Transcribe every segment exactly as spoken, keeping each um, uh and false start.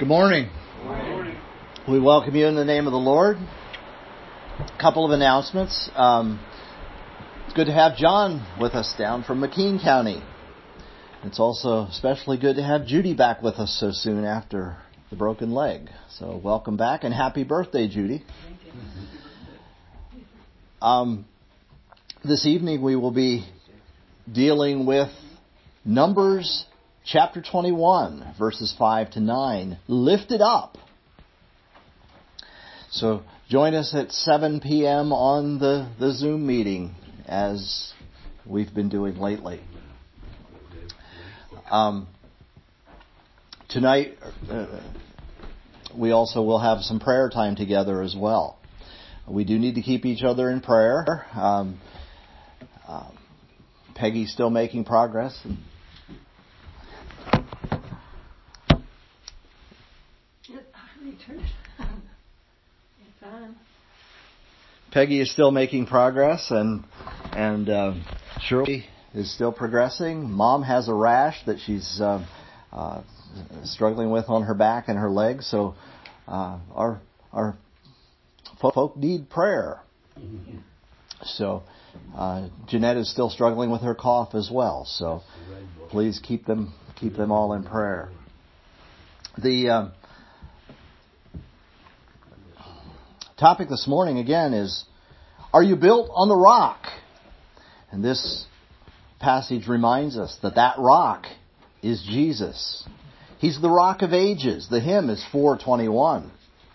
Good morning. Good morning. We welcome you in the name of the Lord. A couple of announcements. Um, it's good to have John with us down from McKean County. It's also especially good to have Judy back with us so soon after the broken leg. So welcome back and happy birthday, Judy. Thank you. Um, this evening we will be dealing with Numbers chapter twenty-one, verses five to nine. Lift it up. So join us at seven p.m. on the, the Zoom meeting as we've been doing lately. Um, tonight uh, we also will have some prayer time together as well. We do need to keep each other in prayer. Um, uh, Peggy's still making progress. And Peggy is still making progress, and and uh, Shirley is still progressing. Mom has a rash that she's uh, uh, struggling with on her back and her legs. So uh, our our folk need prayer. So uh, Jeanette is still struggling with her cough as well. So please keep them keep them all in prayer. The uh, topic this morning again is, are you built on the rock? And this passage reminds us that that rock is Jesus. He's the rock of ages. The hymn is four twenty-one.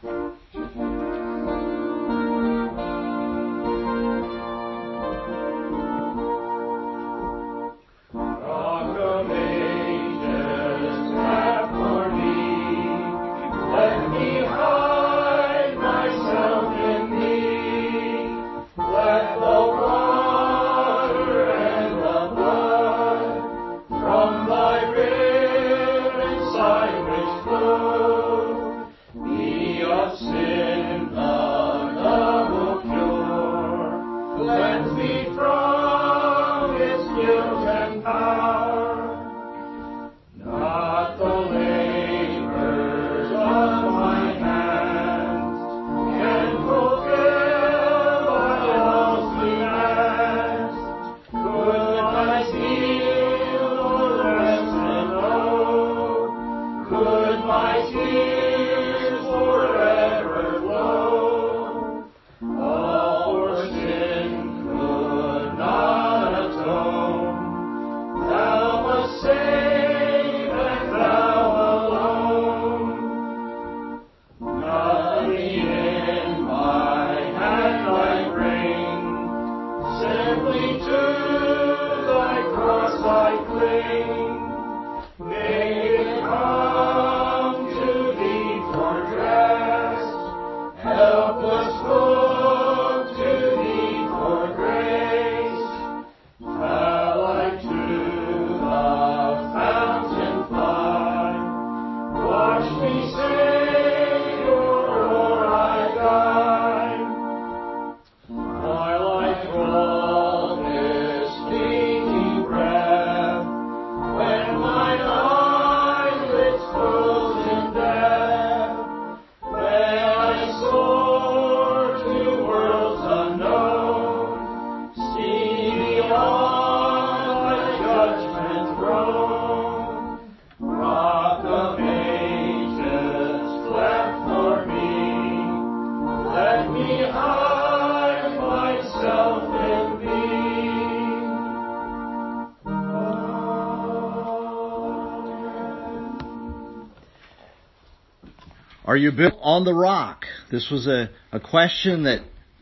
Are you built on the rock? This was a, a question that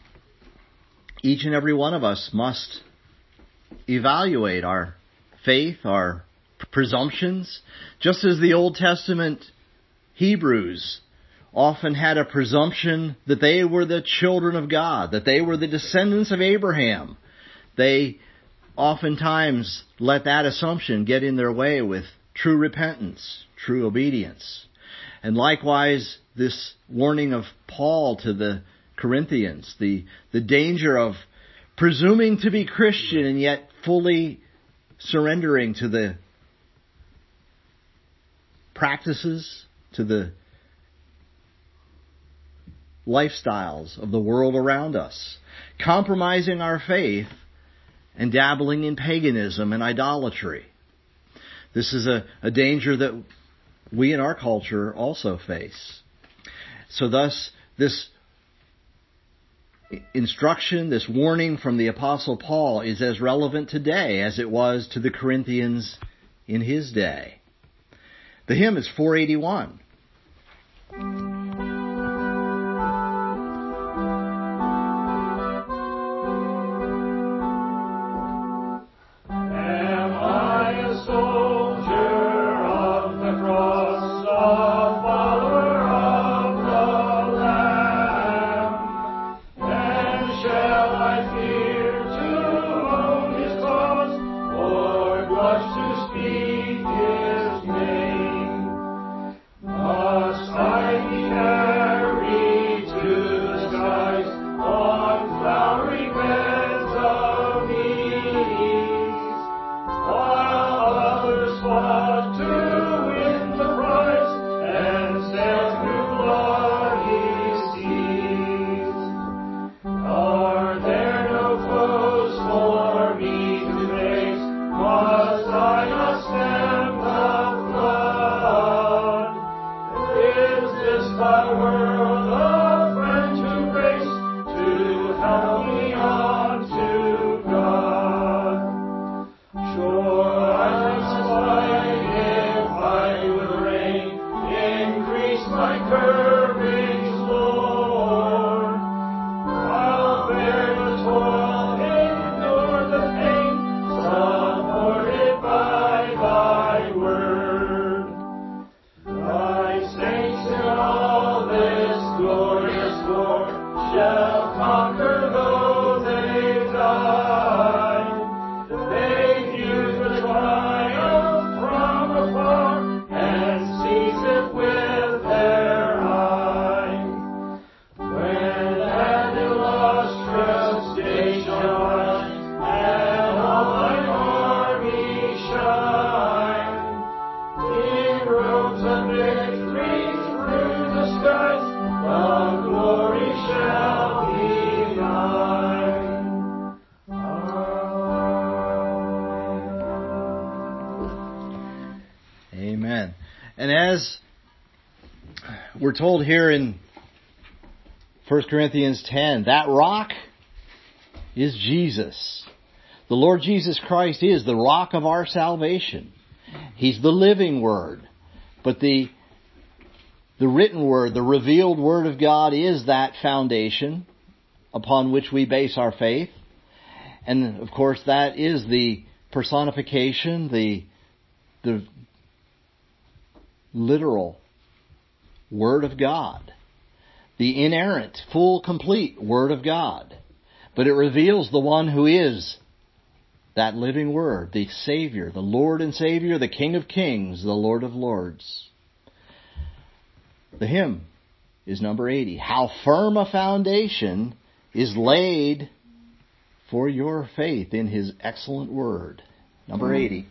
each and every one of us must evaluate our faith, our presumptions. Just as the Old Testament Hebrews often had a presumption that they were the children of God, that they were the descendants of Abraham. They oftentimes let that assumption get in their way with true repentance, true obedience. And likewise, this warning of Paul to the Corinthians, the, the danger of presuming to be Christian and yet fully surrendering to the practices, to the lifestyles of the world around us, compromising our faith and dabbling in paganism and idolatry. This is a, a danger that we in our culture also face. So thus, this instruction, this warning from the Apostle Paul is as relevant today as it was to the Corinthians in his day. The hymn is four eighty-one. We're told here in First Corinthians ten, that rock is Jesus. The Lord Jesus Christ is the rock of our salvation. He's the living Word. But the, the written Word, the revealed Word of God is that foundation upon which we base our faith. And of course that is the personification, the, the literal Word of God. The inerrant, full, complete Word of God. But it reveals the one who is that living Word, the Savior, the Lord and Savior, the King of Kings, the Lord of Lords. The hymn is number eighty. How firm a foundation is laid for your faith in His excellent Word. Number eighty.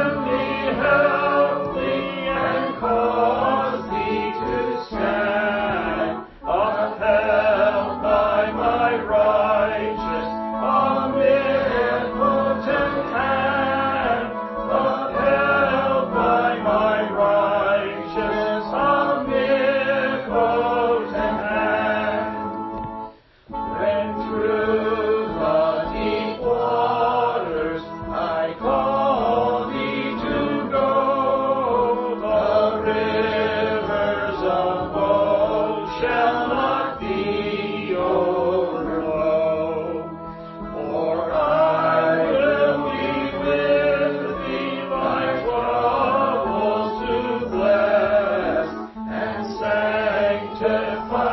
Cause thee to stand.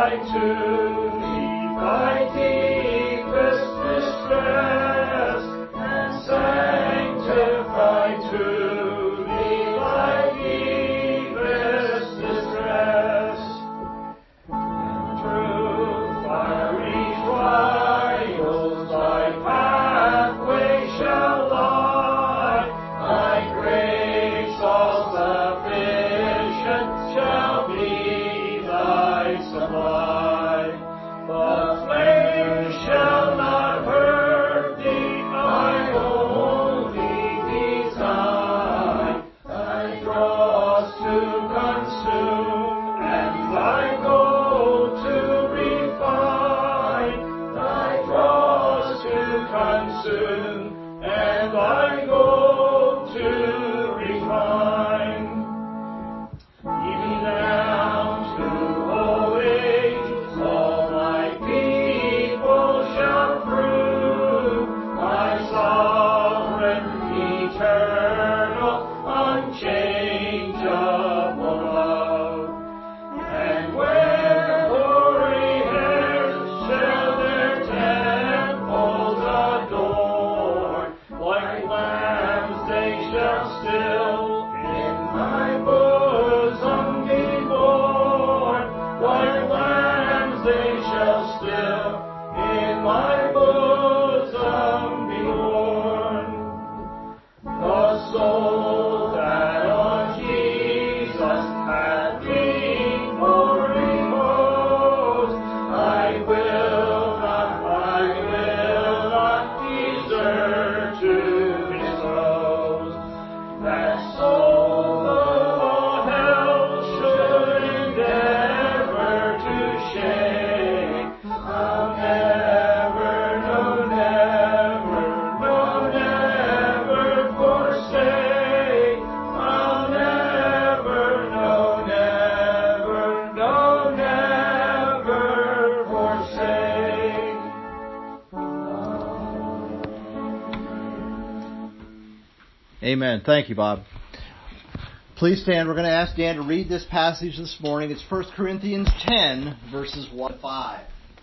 Amen. Thank you, Bob. Please stand. We're going to ask Dan to read this passage this morning. It's First Corinthians ten, verses one to five.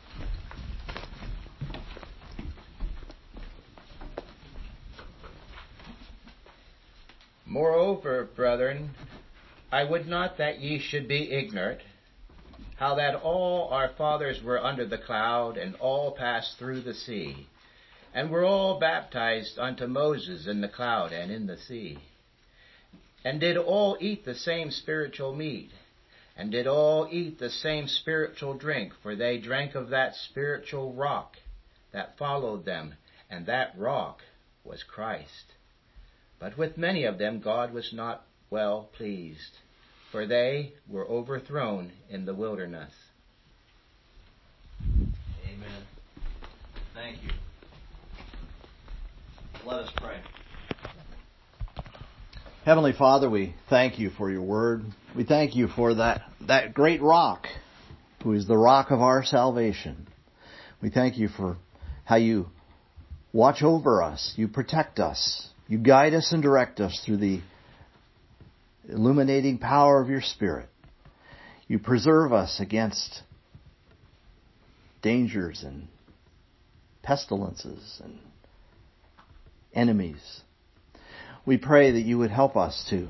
Moreover, brethren, I would not that ye should be ignorant, how that all our fathers were under the cloud, and all passed through the sea, and were all baptized unto Moses in the cloud and in the sea, and did all eat the same spiritual meat, and did all eat the same spiritual drink, for they drank of that spiritual rock that followed them, and that rock was Christ. But with many of them God was not well pleased, for they were overthrown in the wilderness. Amen. Thank you. Let us pray. Heavenly Father, we thank you for your word. We thank you for that, that great rock, who is the rock of our salvation. We thank you for how you watch over us, you protect us, you guide us and direct us through the illuminating power of your Spirit. You preserve us against dangers and pestilences and enemies. We pray that you would help us to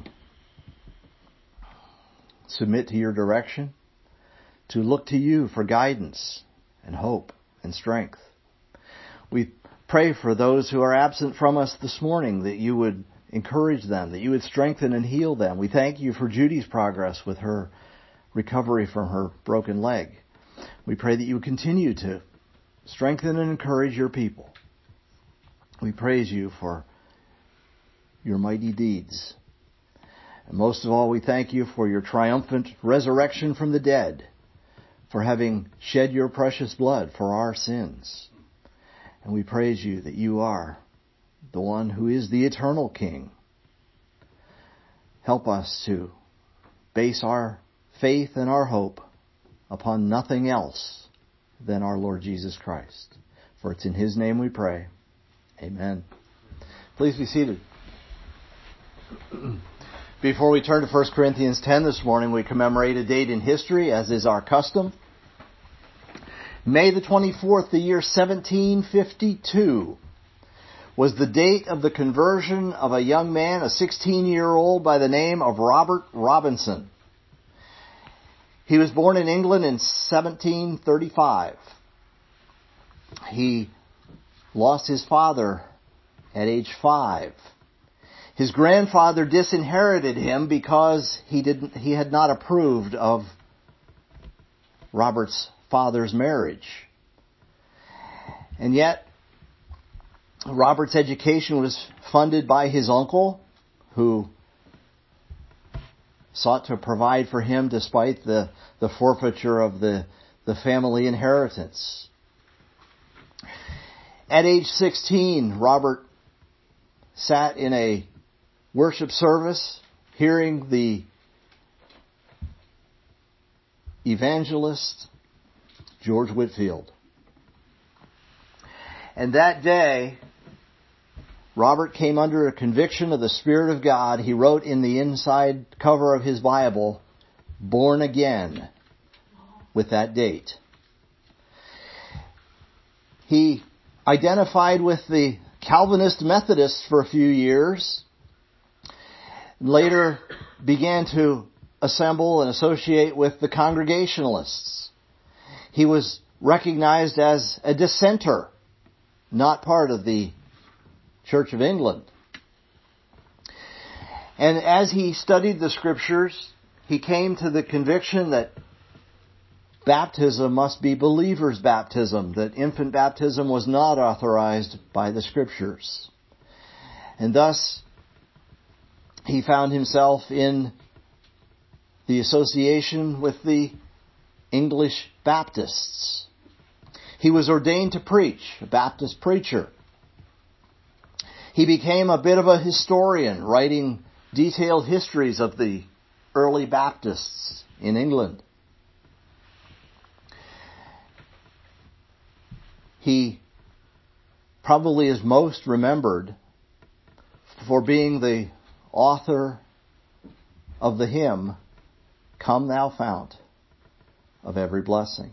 submit to your direction, to look to you for guidance and hope and strength. We pray for those who are absent from us this morning, that you would encourage them, that you would strengthen and heal them. We thank you for Judy's progress with her recovery from her broken leg. We pray that you would continue to strengthen and encourage your people. We praise you for your mighty deeds. And most of all, we thank you for your triumphant resurrection from the dead, for having shed your precious blood for our sins. And we praise you that you are the one who is the eternal King. Help us to base our faith and our hope upon nothing else than our Lord Jesus Christ. For it's in His name we pray. Amen. Please be seated. Before we turn to First Corinthians ten this morning, we commemorate a date in history, as is our custom. May the twenty-fourth, the year seventeen fifty-two, was the date of the conversion of a young man, a sixteen-year-old by the name of Robert Robinson. He was born in England in seventeen thirty-five. He lost his father at age five. His grandfather disinherited him because he didn't, he had not approved of Robert's father's marriage. And yet, Robert's education was funded by his uncle, who sought to provide for him despite the, the forfeiture of the, the family inheritance. At age sixteen, Robert sat in a worship service, hearing the evangelist George Whitefield. And that day, Robert came under a conviction of the Spirit of God. He wrote in the inside cover of his Bible, "Born Again," with that date. He identified with the Calvinist Methodists for a few years, later began to assemble and associate with the Congregationalists. He was recognized as a dissenter, not part of the Church of England. And as he studied the Scriptures, he came to the conviction that baptism must be believer's baptism, that infant baptism was not authorized by the Scriptures. And thus, he found himself in the association with the English Baptists. He was ordained to preach, a Baptist preacher. He became a bit of a historian, writing detailed histories of the early Baptists in England. He probably is most remembered for being the author of the hymn, "Come Thou Fount of Every Blessing."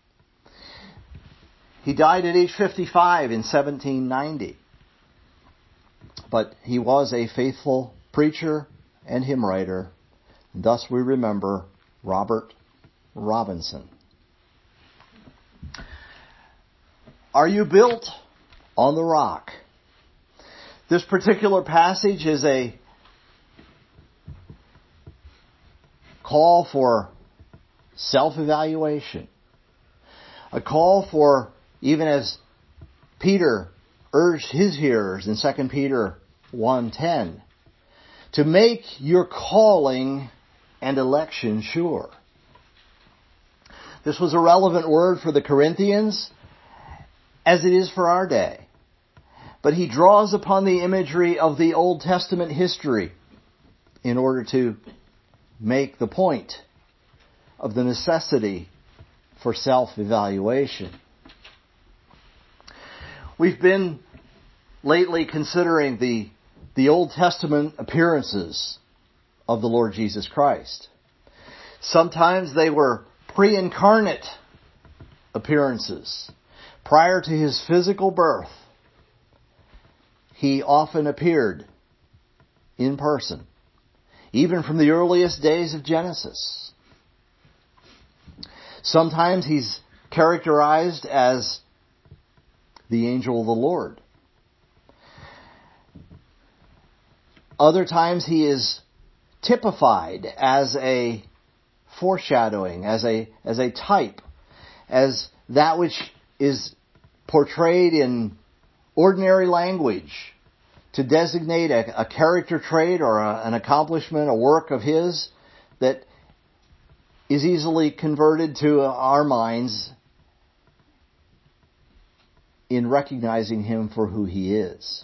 He died at age fifty-five in seventeen ninety. But he was a faithful preacher and hymn writer. And thus we remember Robert Robinson. Are you built on the rock? This particular passage is a call for self-evaluation. A call for, even as Peter urged his hearers in Second Peter one ten, to make your calling and election sure. This was a relevant word for the Corinthians, as it is for our day. But he draws upon the imagery of the Old Testament history in order to make the point of the necessity for self-evaluation. We've been lately considering the, the Old Testament appearances of the Lord Jesus Christ. Sometimes they were pre-incarnate appearances. Prior to his physical birth, he often appeared in person, even from the earliest days of Genesis. Sometimes he's characterized as the angel of the Lord. Other times he is typified as a foreshadowing, as a, as a type, as that which is portrayed in ordinary language to designate a, a character trait or a, an accomplishment, a work of his that is easily converted to our minds in recognizing him for who he is.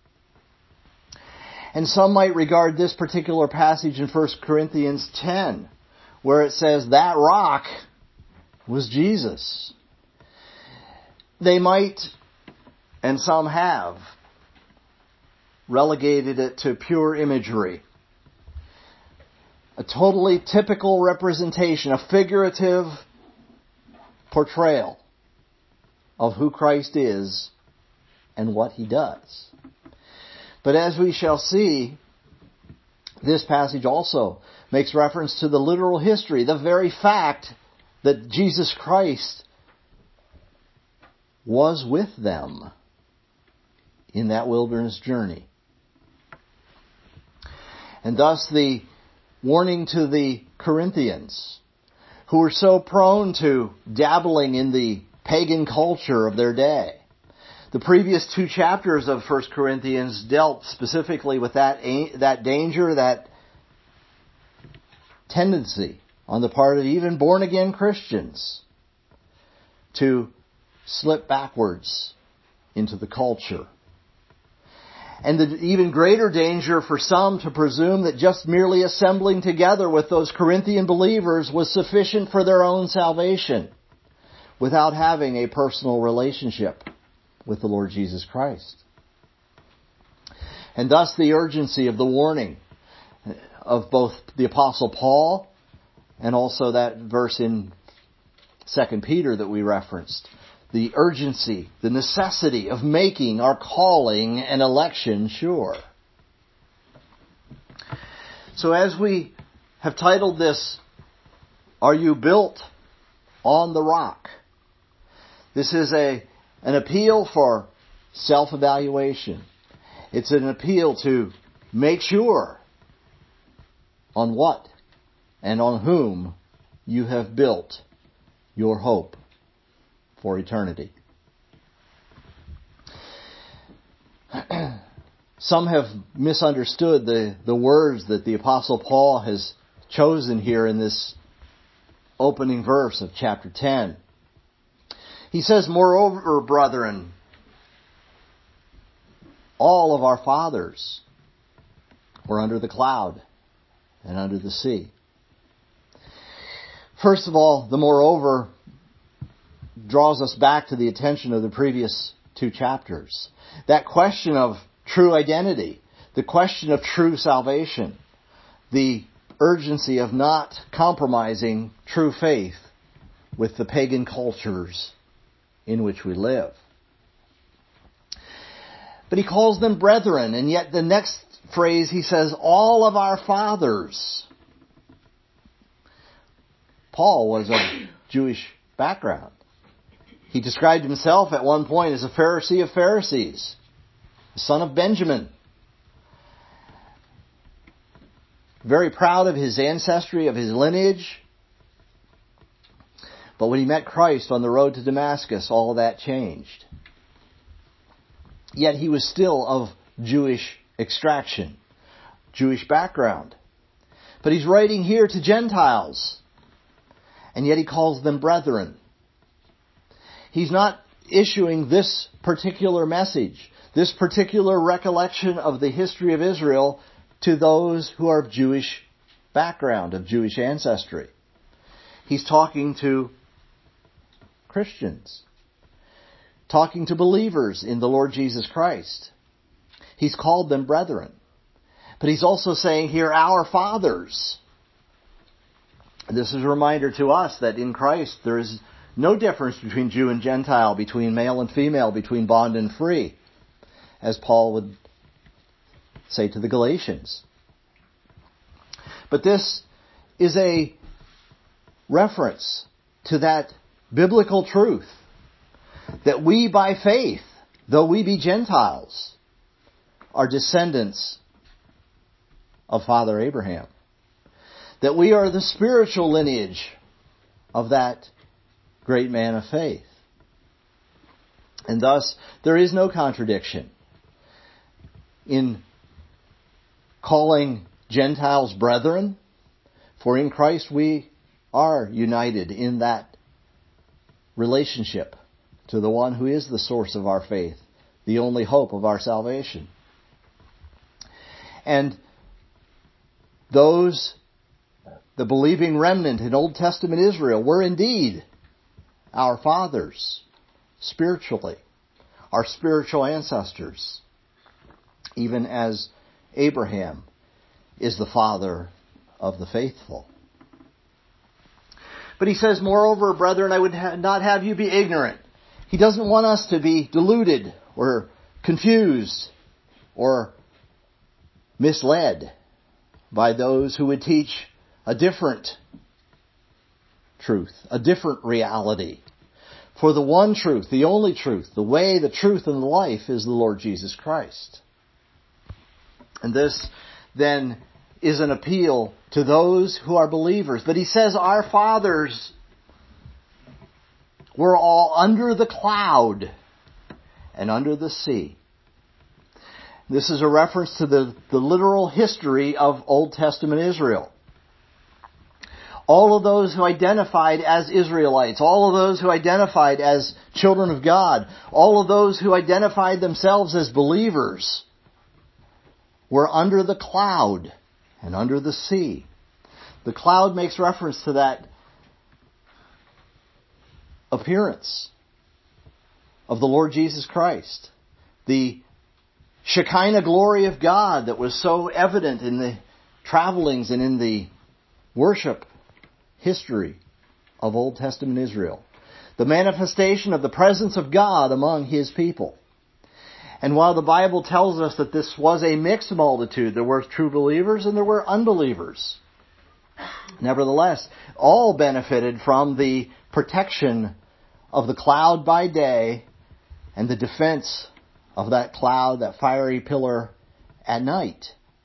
And some might regard this particular passage in First Corinthians ten, where it says that rock was Jesus. They might, and some have, relegated it to pure imagery. A totally typical representation, a figurative portrayal of who Christ is and what He does. But as we shall see, this passage also makes reference to the literal history, the very fact that Jesus Christ was with them in that wilderness journey. And thus the warning to the Corinthians, who were so prone to dabbling in the pagan culture of their day. The previous two chapters of First Corinthians dealt specifically with that, that danger, that tendency on the part of even born-again Christians to slip backwards into the culture. And the even greater danger for some to presume that just merely assembling together with those Corinthian believers was sufficient for their own salvation without having a personal relationship with the Lord Jesus Christ. And thus the urgency of the warning of both the Apostle Paul and also that verse in Second Peter that we referenced. The urgency, the necessity of making our calling and election sure. So as we have titled this, Are You Built on the Rock? This is a an appeal for self-evaluation. It's an appeal to make sure on what and on whom you have built your hope for eternity. Some have misunderstood the, the words that the Apostle Paul has chosen here in this opening verse of chapter ten. He says, "Moreover, brethren, all of our fathers were under the cloud and under the sea." First of all, the moreover draws us back to the attention of the previous two chapters. That question of true identity, the question of true salvation, the urgency of not compromising true faith with the pagan cultures in which we live. But he calls them brethren, and yet the next phrase he says, all of our fathers. Paul was of Jewish background. He described himself at one point as a Pharisee of Pharisees, the son of Benjamin. Very proud of his ancestry, of his lineage. But when he met Christ on the road to Damascus, all that changed. Yet he was still of Jewish extraction, Jewish background. But he's writing here to Gentiles, and yet he calls them brethren. He's not issuing this particular message, this particular recollection of the history of Israel to those who are of Jewish background, of Jewish ancestry. He's talking to Christians, talking to believers in the Lord Jesus Christ. He's called them brethren. But he's also saying here, our fathers. This is a reminder to us that in Christ there is no difference between Jew and Gentile, between male and female, between bond and free, as Paul would say to the Galatians. But this is a reference to that biblical truth that we by faith, though we be Gentiles, are descendants of Father Abraham. That we are the spiritual lineage of that great man of faith. And thus, there is no contradiction in calling Gentiles brethren, for in Christ we are united in that relationship to the one who is the source of our faith, the only hope of our salvation. And those, the believing remnant in Old Testament Israel, were indeed our fathers, spiritually, our spiritual ancestors, even as Abraham is the father of the faithful. But he says, moreover, brethren, I would ha- not have you be ignorant. He doesn't want us to be deluded or confused or misled by those who would teach a different truth, a different reality. For the one truth, the only truth, the way, the truth, and the life is the Lord Jesus Christ. And this then is an appeal to those who are believers. But he says our fathers were all under the cloud and under the sea. This is a reference to the, the literal history of Old Testament Israel. All of those who identified as Israelites, all of those who identified as children of God, all of those who identified themselves as believers were under the cloud and under the sea. The cloud makes reference to that appearance of the Lord Jesus Christ. The Shekinah glory of God that was so evident in the travelings and in the worship history of Old Testament Israel. The manifestation of the presence of God among His people. And while the Bible tells us that this was a mixed multitude, there were true believers and there were unbelievers. Nevertheless, all benefited from the protection of the cloud by day and the defense of that cloud, that fiery pillar at night.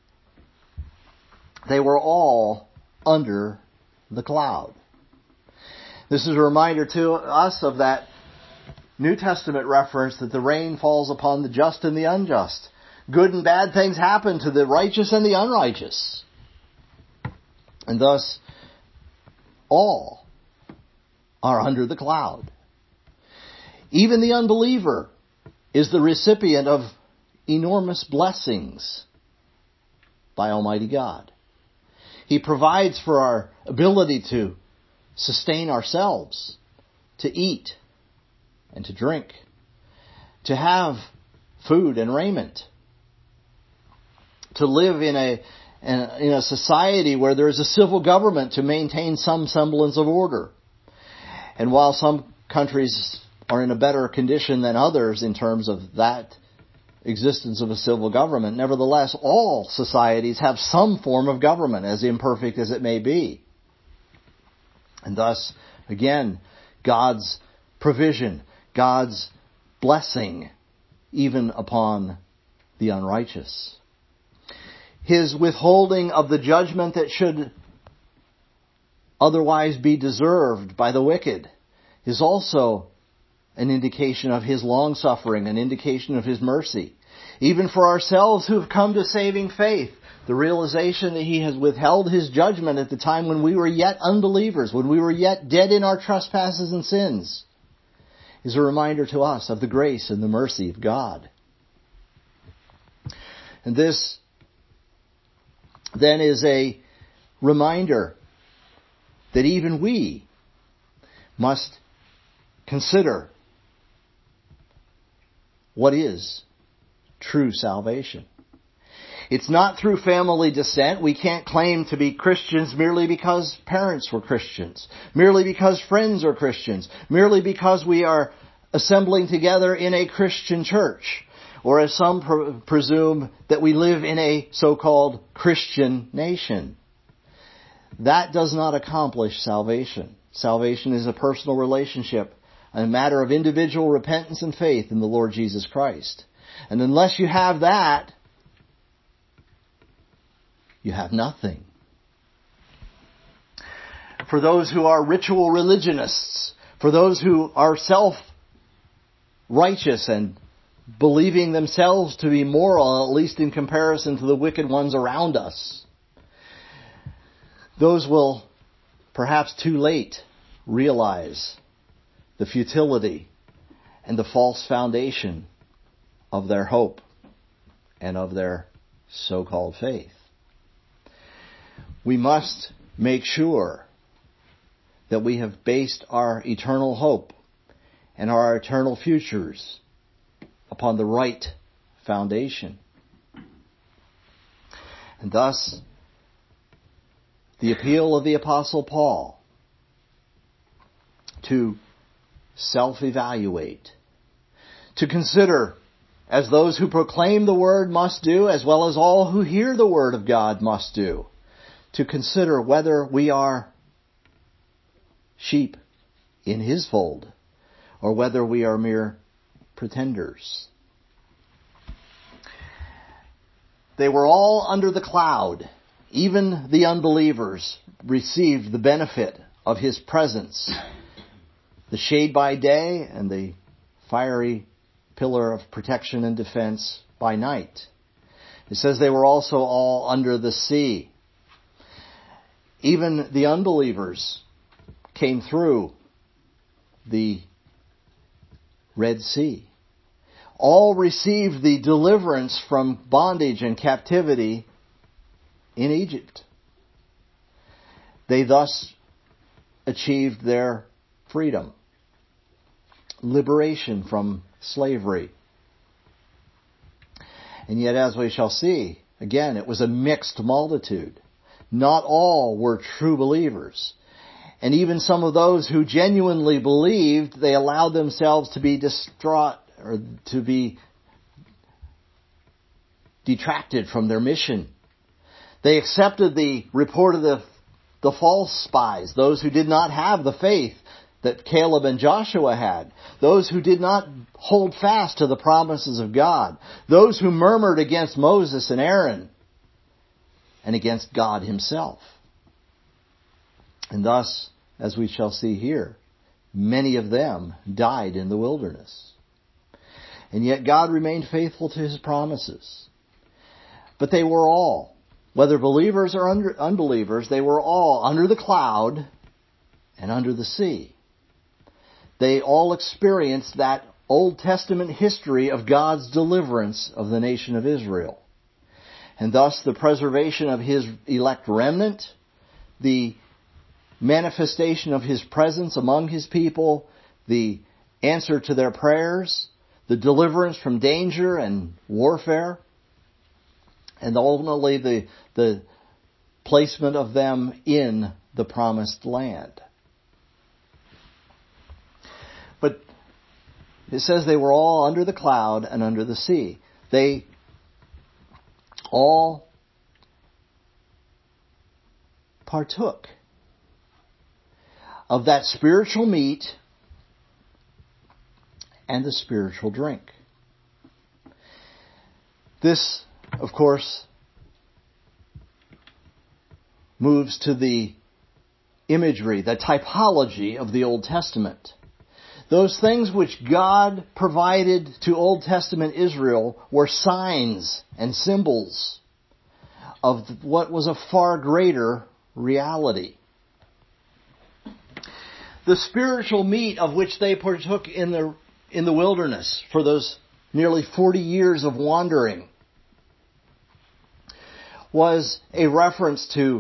They were all under the cloud. This is a reminder to us of that New Testament reference that the rain falls upon the just and the unjust. Good and bad things happen to the righteous and the unrighteous. And thus, all are under the cloud. Even the unbeliever is the recipient of enormous blessings by Almighty God. He provides for our ability to sustain ourselves, to eat and to drink, to have food and raiment, to live in a in a society where there is a civil government to maintain some semblance of order. And while some countries are in a better condition than others in terms of that existence of a civil government, nevertheless, all societies have some form of government, as imperfect as it may be. And thus, again, God's provision, God's blessing, even upon the unrighteous. His withholding of the judgment that should otherwise be deserved by the wicked is also an indication of His long-suffering, an indication of His mercy. Even for ourselves who have come to saving faith, the realization that He has withheld His judgment at the time when we were yet unbelievers, when we were yet dead in our trespasses and sins, is a reminder to us of the grace and the mercy of God. And this then is a reminder that even we must consider what is true salvation. It's not through family descent. We can't claim to be Christians merely because parents were Christians, merely because friends are Christians, merely because we are assembling together in a Christian church, or as some pr- presume that we live in a so-called Christian nation. That does not accomplish salvation. Salvation is a personal relationship, a matter of individual repentance and faith in the Lord Jesus Christ. And unless you have that, you have nothing. For those who are ritual religionists, for those who are self-righteous and believing themselves to be moral, at least in comparison to the wicked ones around us, those will perhaps too late realize the futility and the false foundation of their hope and of their so-called faith. We must make sure that we have based our eternal hope and our eternal futures upon the right foundation. And thus, the appeal of the Apostle Paul to self-evaluate to consider, as those who proclaim the Word must do, as well as all who hear the Word of God must do, to consider whether we are sheep in His fold, or whether we are mere pretenders. They were all under the cloud. Even the unbelievers received the benefit of His presence. The shade by day and the fiery pillar of protection and defense by night. It says they were also all under the sea. Even the unbelievers came through the Red Sea. All received the deliverance from bondage and captivity in Egypt. They thus achieved their freedom, liberation from slavery. And yet, as we shall see, again, it was a mixed multitude. Not all were true believers. And even some of those who genuinely believed, they allowed themselves to be distraught or to be detracted from their mission. They accepted the report of the, the false spies, those who did not have the faith that Caleb and Joshua had, those who did not hold fast to the promises of God, those who murmured against Moses and Aaron and against God Himself. And thus, as we shall see here, many of them died in the wilderness. And yet God remained faithful to His promises. But they were all, whether believers or unbelievers, they were all under the cloud and under the sea. They all experienced that Old Testament history of God's deliverance of the nation of Israel. And thus the preservation of His elect remnant, the manifestation of His presence among His people, the answer to their prayers, the deliverance from danger and warfare, and ultimately the, the placement of them in the promised land. But it says they were all under the cloud and under the sea. They all partook of that spiritual meat and the spiritual drink. This, of course, moves to the imagery, the typology of the Old Testament. Those things which God provided to Old Testament Israel were signs and symbols of what was a far greater reality. The spiritual meat of which they partook in the in the wilderness for those nearly forty years of wandering was a reference to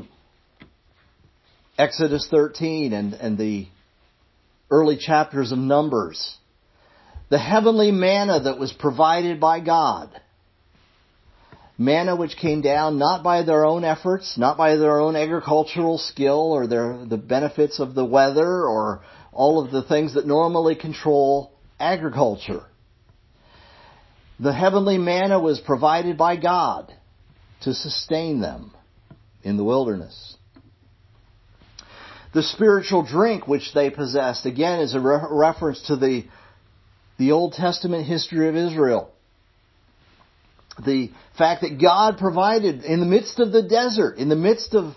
Exodus thirteen and, and the early chapters of Numbers. The heavenly manna that was provided by God. Manna which came down not by their own efforts, not by their own agricultural skill or their, the benefits of the weather or all of the things that normally control agriculture. The heavenly manna was provided by God to sustain them in the wilderness. The spiritual drink which they possessed, again, is a re- reference to the, the Old Testament history of Israel. The fact that God provided in the midst of the desert, in the midst of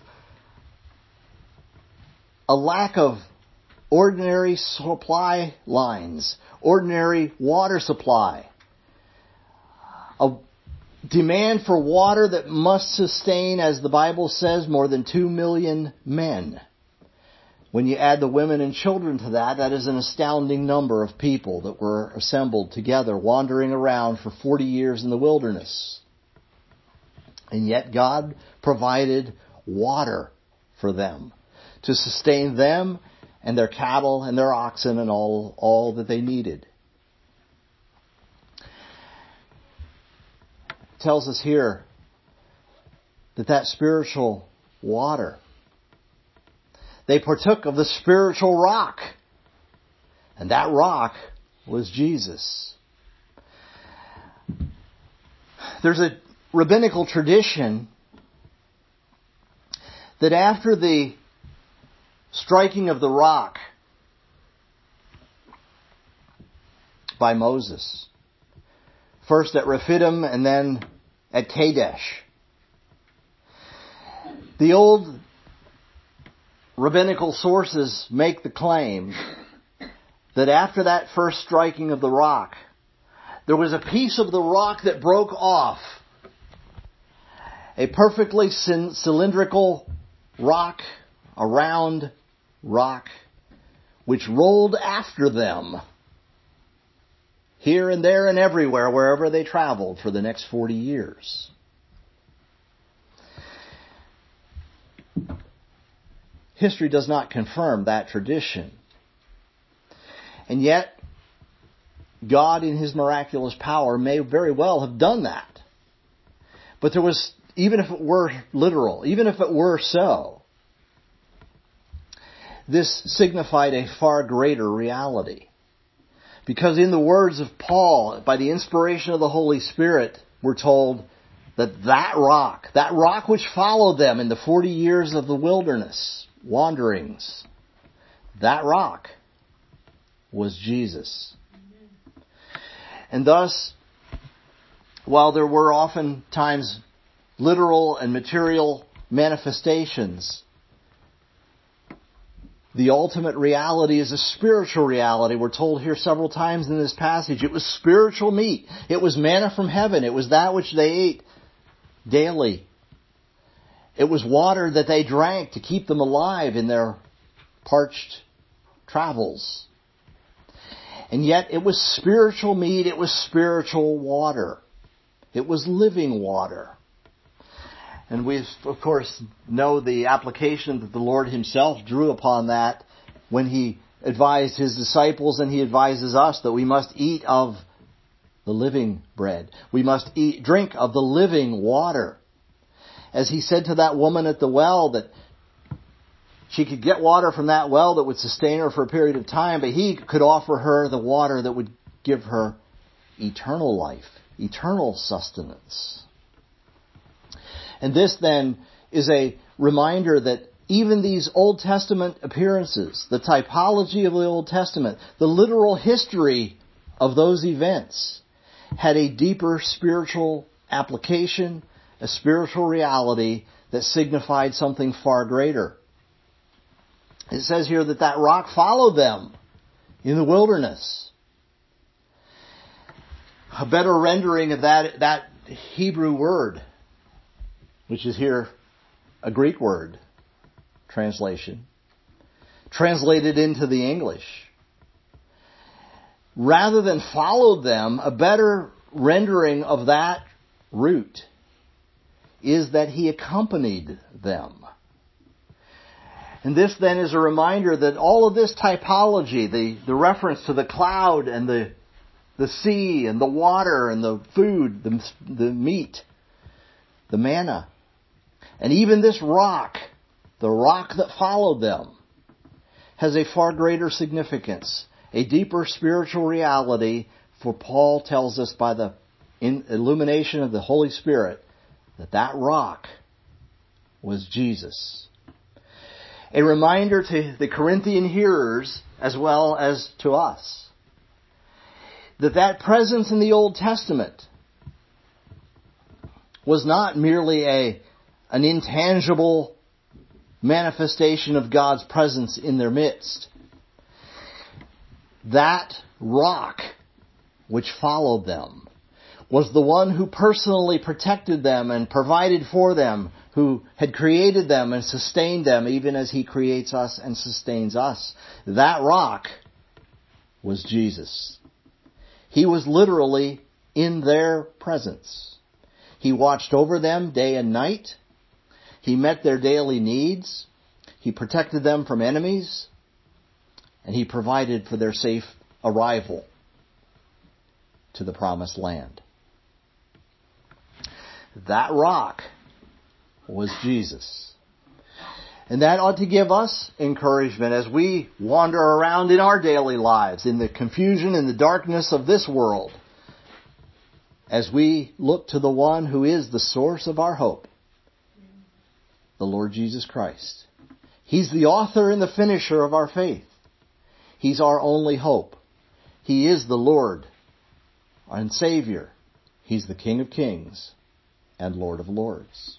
a lack of ordinary supply lines, ordinary water supply, a demand for water that must sustain, as the Bible says, more than two million men. When you add the women and children to that, that is an astounding number of people that were assembled together, wandering around for forty years in the wilderness. And yet God provided water for them to sustain them and their cattle and their oxen and all, all that they needed. It tells us here that that spiritual water, they partook of the spiritual rock. And that rock was Jesus. there's a rabbinical tradition that after the striking of the rock by Moses, first at Rephidim and then at Kadesh, the old rabbinical sources make the claim that after that first striking of the rock, there was a piece of the rock that broke off. A perfectly cylindrical rock, a round rock, which rolled after them, here and there and everywhere, wherever they traveled for the next forty years. History does not confirm that tradition. And yet, God in His miraculous power may very well have done that. But there was, even if it were literal, even if it were so, this signified a far greater reality. Because in the words of Paul, by the inspiration of the Holy Spirit, we're told that that rock, that rock which followed them in the forty years of the wilderness wanderings, that rock was Jesus. And thus, while there were oftentimes literal and material manifestations, the ultimate reality is a spiritual reality. We're told here several times in this passage, it was spiritual meat. It was manna from heaven. It was that which they ate daily. It was water that they drank to keep them alive in their parched travels. And yet it was spiritual meat. It was spiritual water. It was living water. And we, of course, know the application that the Lord Himself drew upon that when He advised His disciples, and He advises us that we must eat of the living bread. We must eat, drink of the living water. As He said to that woman at the well that she could get water from that well that would sustain her for a period of time, but He could offer her the water that would give her eternal life, eternal sustenance. And this then is a reminder that even these Old Testament appearances, the typology of the Old Testament, the literal history of those events, had a deeper spiritual application, a spiritual reality that signified something far greater. It says here that that rock followed them in the wilderness. A better rendering of that, that Hebrew word, which is here a Greek word translation, translated into the English. Rather than followed them, a better rendering of that root is that He accompanied them. And this then is a reminder that all of this typology, the, the reference to the cloud and the, the sea and the water and the food, the, the meat, the manna, and even this rock, the rock that followed them, has a far greater significance, a deeper spiritual reality, for Paul tells us by the illumination of the Holy Spirit that that rock was Jesus. A reminder to the Corinthian hearers as well as to us that that presence in the Old Testament was not merely a an intangible manifestation of God's presence in their midst. That rock which followed them was the one who personally protected them and provided for them, who had created them and sustained them even as He creates us and sustains us. That rock was Jesus. He was literally in their presence. He watched over them day and night. He met their daily needs. He protected them from enemies. And He provided for their safe arrival to the promised land. That rock was Jesus. And that ought to give us encouragement as we wander around in our daily lives, in the confusion and the darkness of this world. as we look to the one who is the source of our hope, the Lord Jesus Christ. He's the author and the finisher of our faith. He's our only hope. He is the Lord and Savior. He's the King of Kings and Lord of Lords.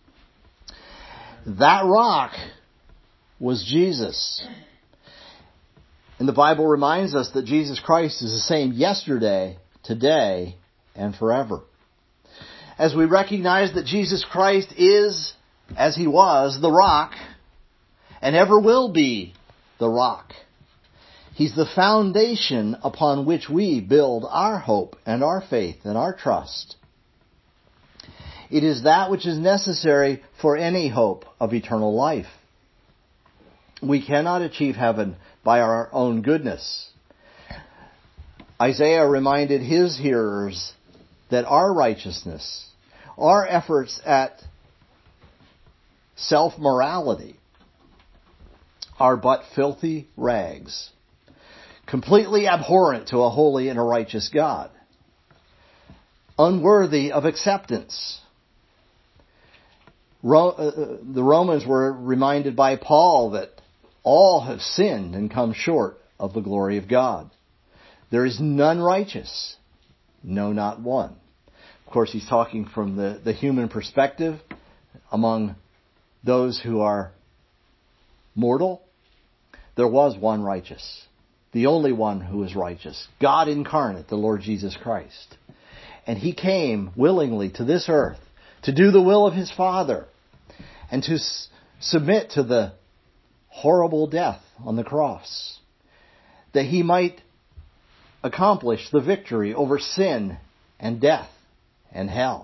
That rock was Jesus. And the Bible reminds us that Jesus Christ is the same yesterday, today, and forever. As we recognize that Jesus Christ is, as He was, the rock, and ever will be the rock. He's the foundation upon which we build our hope and our faith and our trust. It is that which is necessary for any hope of eternal life. We cannot achieve heaven by our own goodness. Isaiah reminded his hearers that our righteousness, our efforts at self-morality, are but filthy rags, completely abhorrent to a holy and a righteous God, unworthy of acceptance. Ro- uh, the Romans were reminded by Paul that all have sinned and come short of the glory of God. There is none righteous, no, not one. Of course, he's talking from the, the human perspective. Among those who are mortal, there was one righteous, the only one who is righteous, God incarnate, the Lord Jesus Christ. And He came willingly to this earth to do the will of His Father and to s- submit to the horrible death on the cross, that He might accomplish the victory over sin and death and hell.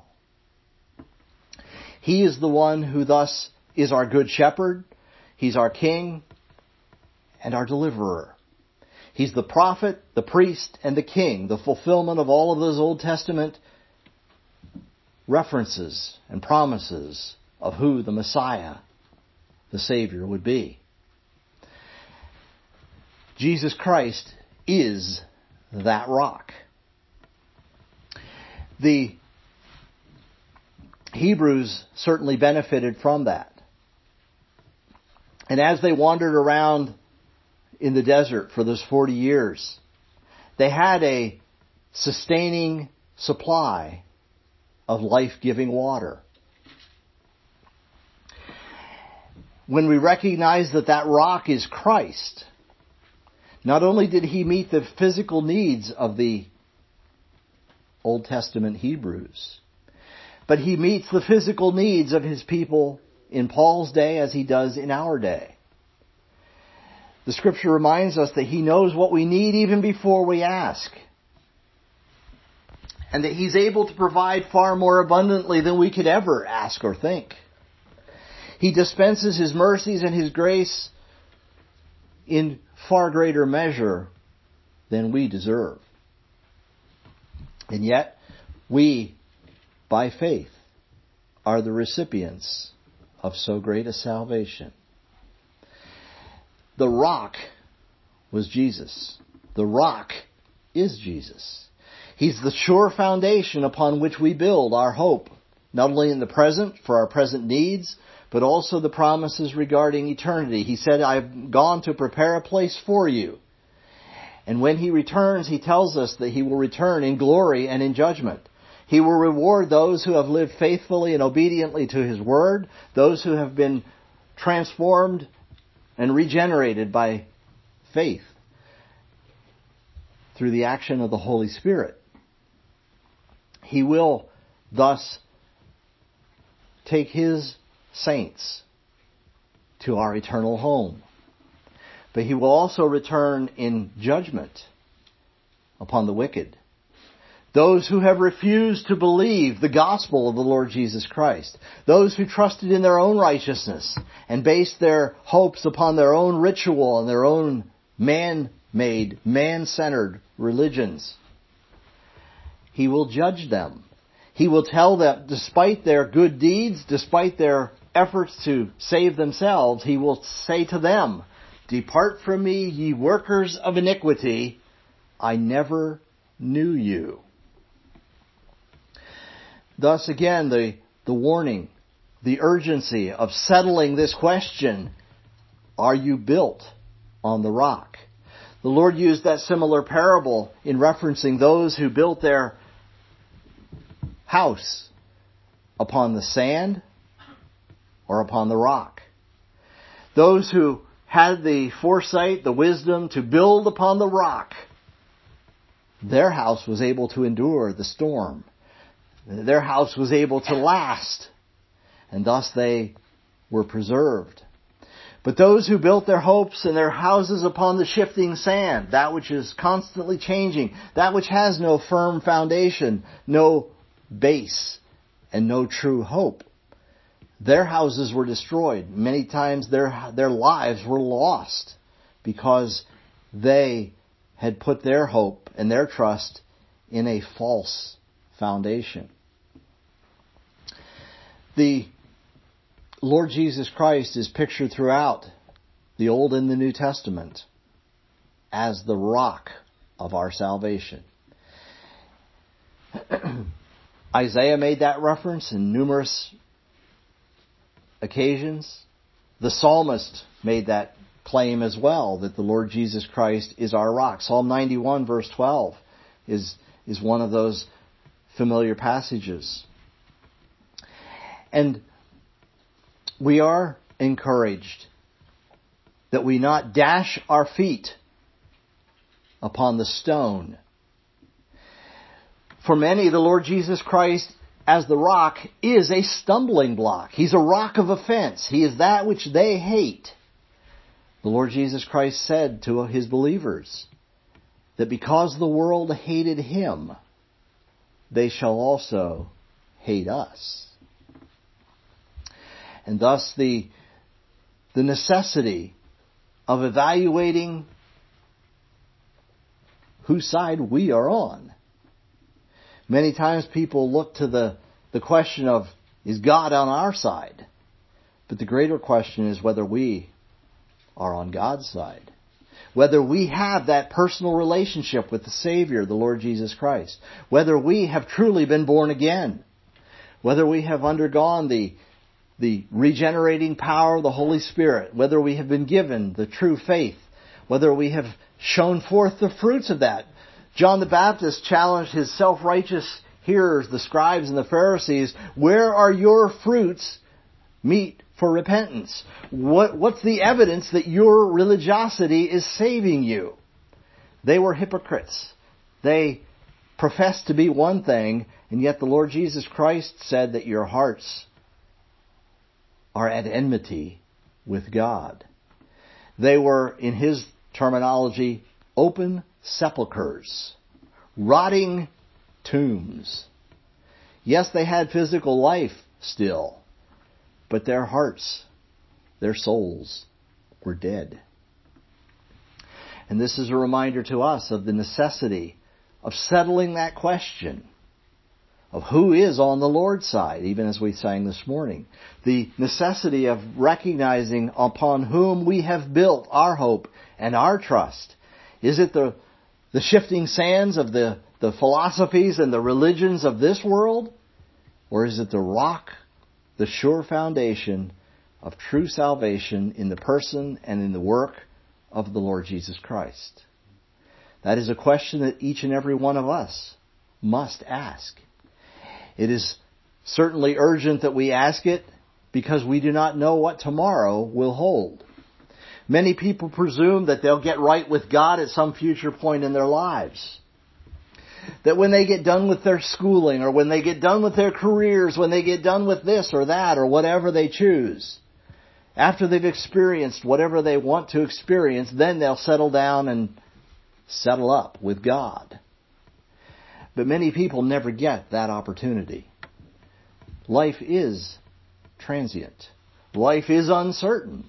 He is the one who thus is our good shepherd. He's our king and our deliverer. He's the prophet, the priest, and the king, the fulfillment of all of those Old Testament references and promises of who the Messiah, the Savior, would be. Jesus Christ is that rock. The Hebrews certainly benefited from that. And as they wandered around in the desert for those forty years, they had a sustaining supply of life-giving water. When we recognize that that rock is Christ, not only did He meet the physical needs of the Old Testament Hebrews, but He meets the physical needs of His people in Paul's day as He does in our day. The Scripture reminds us that He knows what we need even before we ask, and that He's able to provide far more abundantly than we could ever ask or think. He dispenses His mercies and His grace in far greater measure than we deserve. And yet, we, by faith, are the recipients of so great a salvation. The rock was Jesus. The rock is Jesus. He's the sure foundation upon which we build our hope, not only in the present for our present needs, but also the promises regarding eternity. He said, I've gone to prepare a place for you. And when He returns, He tells us that He will return in glory and in judgment. He will reward those who have lived faithfully and obediently to His word, those who have been transformed and regenerated by faith through the action of the Holy Spirit. He will thus take His saints to our eternal home. But He will also return in judgment upon the wicked. Those who have refused to believe the gospel of the Lord Jesus Christ. Those who trusted in their own righteousness and based their hopes upon their own ritual and their own man-made, man-centered religions. He will judge them. He will tell them, despite their good deeds, despite their efforts to save themselves, He will say to them, Depart from me, ye workers of iniquity. I never knew you. Thus again, the, the warning, the urgency of settling this question, are you built on the rock? The Lord used that similar parable in referencing those who built their house upon the sand or upon the rock. Those who had the foresight, the wisdom to build upon the rock, their house was able to endure the storm. Their house was able to last, and thus they were preserved. But those who built their hopes and their houses upon the shifting sand, that which is constantly changing, that which has no firm foundation, no base, and no true hope, their houses were destroyed. Many times their their lives were lost because they had put their hope and their trust in a false foundation. The Lord Jesus Christ is pictured throughout the Old and the New Testament as the rock of our salvation. Isaiah made that reference in numerous occasions. The psalmist made that claim as well, that the Lord Jesus Christ is our rock. Psalm ninety-one verse twelve is, is one of those familiar passages. And we are encouraged that we not dash our feet upon the stone. For many, the Lord Jesus Christ as the rock is a stumbling block. He's a rock of offense. He is that which they hate. The Lord Jesus Christ said to His believers that because the world hated Him, they shall also hate us. And thus the, the necessity of evaluating whose side we are on. Many times people look to the, the question of, is God on our side? But the greater question is whether we are on God's side. Whether we have that personal relationship with the Savior, the Lord Jesus Christ. Whether we have truly been born again. Whether we have undergone the the regenerating power of the Holy Spirit, whether we have been given the true faith, whether we have shown forth the fruits of that. John the Baptist challenged his self-righteous hearers, the scribes and the Pharisees, where are your fruits meet for repentance? What, what's the evidence that your religiosity is saving you? They were hypocrites. They professed to be one thing, and yet the Lord Jesus Christ said that your hearts are at enmity with God. They were, in His terminology, open sepulchres, rotting tombs. Yes, they had physical life still, but their hearts, their souls, were dead. And this is a reminder to us of the necessity of settling that question of who is on the Lord's side, even as we sang this morning. The necessity of recognizing upon whom we have built our hope and our trust. Is it the, the shifting sands of the, the philosophies and the religions of this world? Or is it the rock, the sure foundation of true salvation in the person and in the work of the Lord Jesus Christ? That is a question that each and every one of us must ask. It is certainly urgent that we ask it because we do not know what tomorrow will hold. Many people presume that they'll get right with God at some future point in their lives. That when they get done with their schooling, or when they get done with their careers, when they get done with this or that or whatever they choose, after they've experienced whatever they want to experience, then they'll settle down and settle up with God. But many people never get that opportunity. Life is transient. Life is uncertain.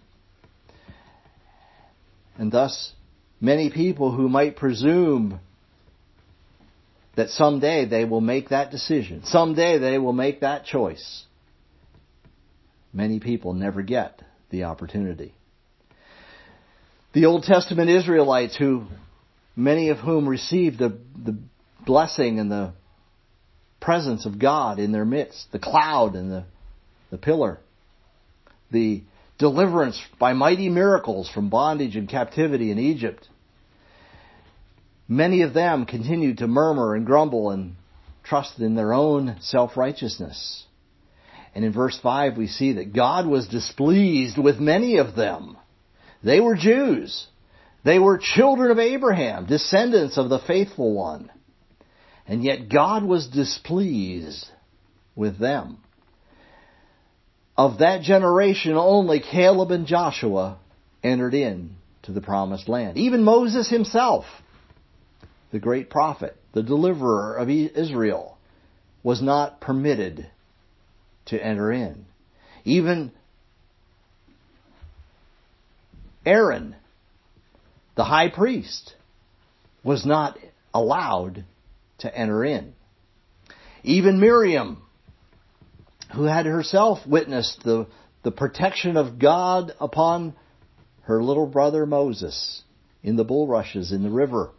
And thus, many people who might presume that someday they will make that decision, someday they will make that choice, many people never get the opportunity. The Old Testament Israelites, who many of whom received the, the blessing and the presence of God in their midst, the cloud and the, the pillar, the deliverance by mighty miracles from bondage and captivity in Egypt. Many of them continued to murmur and grumble and trust in their own self-righteousness. And in verse five we see that God was displeased with many of them. They were Jews. They were children of Abraham, descendants of the faithful one. And yet God was displeased with them. Of that generation, only Caleb and Joshua entered in to the promised land. Even Moses himself, the great prophet, the deliverer of Israel, was not permitted to enter in. Even Aaron, the high priest, was not allowed to enter in. Even Miriam, who had herself witnessed the, the protection of God upon her little brother Moses in the bulrushes in the river,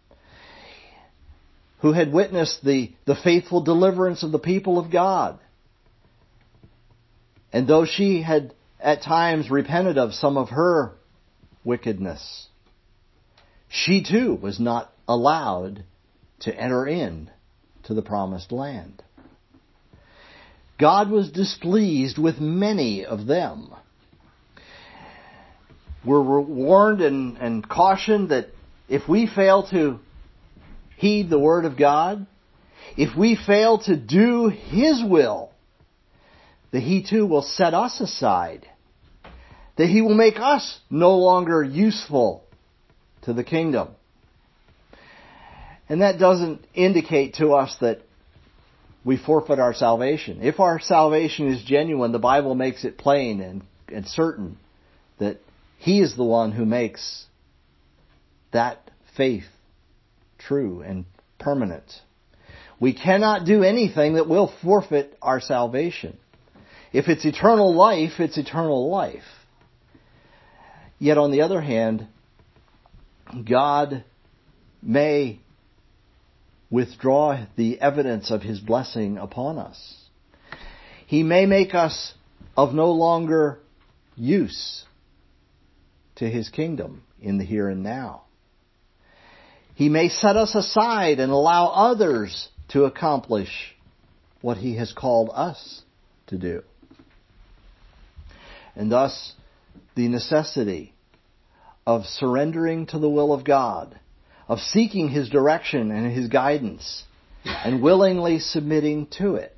who had witnessed the, the faithful deliverance of the people of God. And though she had at times repented of some of her wickedness, she too was not allowed to enter in to the promised land. God was displeased with many of them. We're warned and, and cautioned that if we fail to heed the Word of God, if we fail to do His will, that He too will set us aside, that He will make us no longer useful to the kingdom. And that doesn't indicate to us that we forfeit our salvation. If our salvation is genuine, the Bible makes it plain and, and certain that He is the one who makes that faith true and permanent. We cannot do anything that will forfeit our salvation. If it's eternal life, it's eternal life. Yet on the other hand, God may withdraw the evidence of His blessing upon us. He may make us of no longer use to His kingdom in the here and now. He may set us aside and allow others to accomplish what He has called us to do. And thus, the necessity of surrendering to the will of God, of seeking His direction and His guidance, and willingly submitting to it.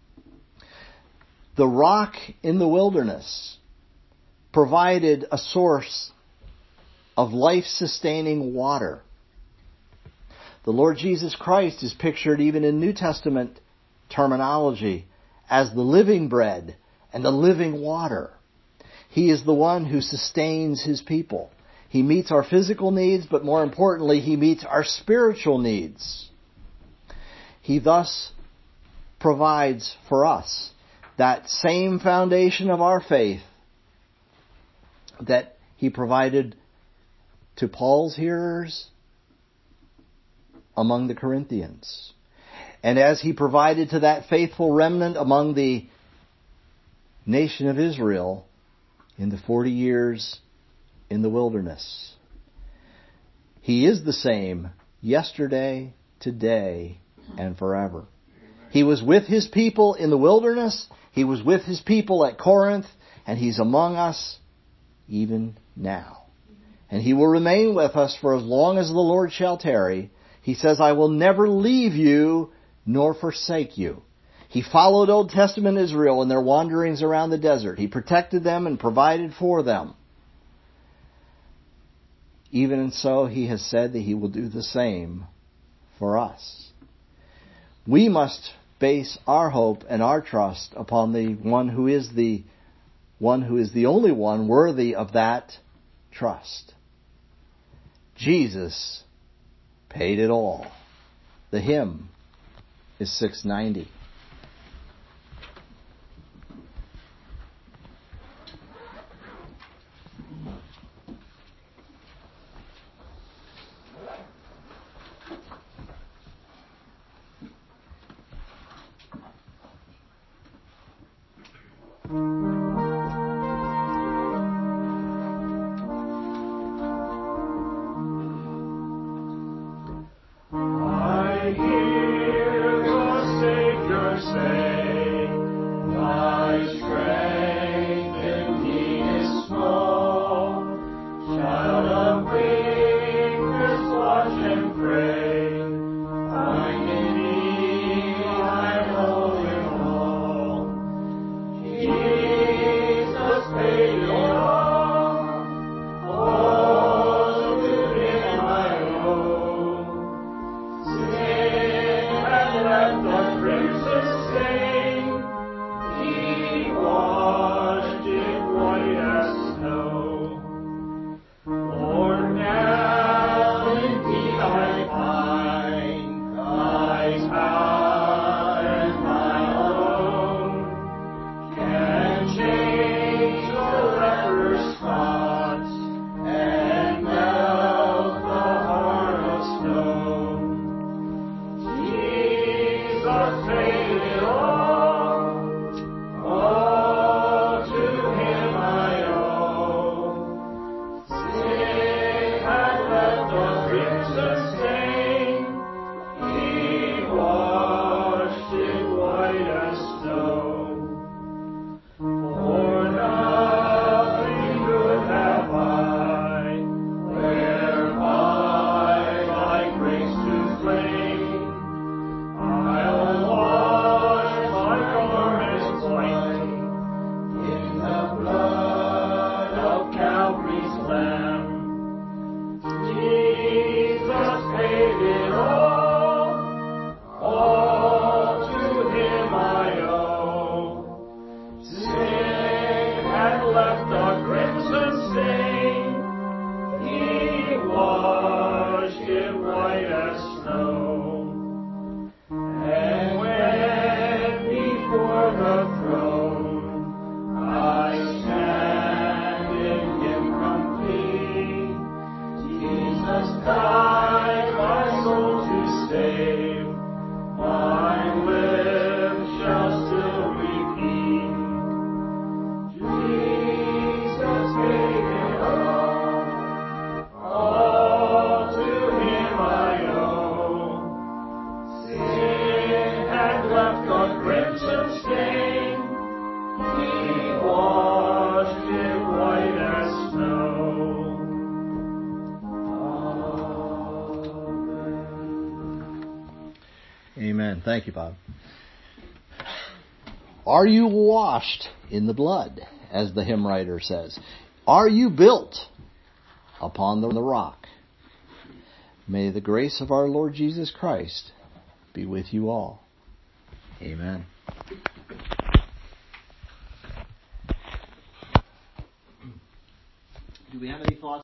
The rock in the wilderness provided a source of life-sustaining water. The Lord Jesus Christ is pictured even in New Testament terminology as the living bread and the living water. He is the one who sustains His people. He meets our physical needs, but more importantly, He meets our spiritual needs. He thus provides for us that same foundation of our faith that He provided to Paul's hearers among the Corinthians. And as He provided to that faithful remnant among the nation of Israel in the forty years in the wilderness. He is the same yesterday, today, and forever. He was with His people in the wilderness. He was with His people at Corinth. And He's among us even now. And He will remain with us for as long as the Lord shall tarry. He says, I will never leave you nor forsake you. He followed Old Testament Israel in their wanderings around the desert. He protected them and provided for them. Even and so, He has said that He will do the same for us. We must base our hope and our trust upon the one who is the one who is the only one worthy of that trust. Jesus paid it all. The hymn is six ninety. white as snow. And when before the throne I stand in Him complete, Jesus died my soul to save, my lips shall still repeat, Jesus gave it all, all to Him I owe. Sin had left a crimson stain, He washed it white as snow. Amen. Thank you, Bob. Are you washed in the blood, as the hymn writer says? Are you built upon the rock? May the grace of our Lord Jesus Christ be with you all. Amen. Do we have any thoughts?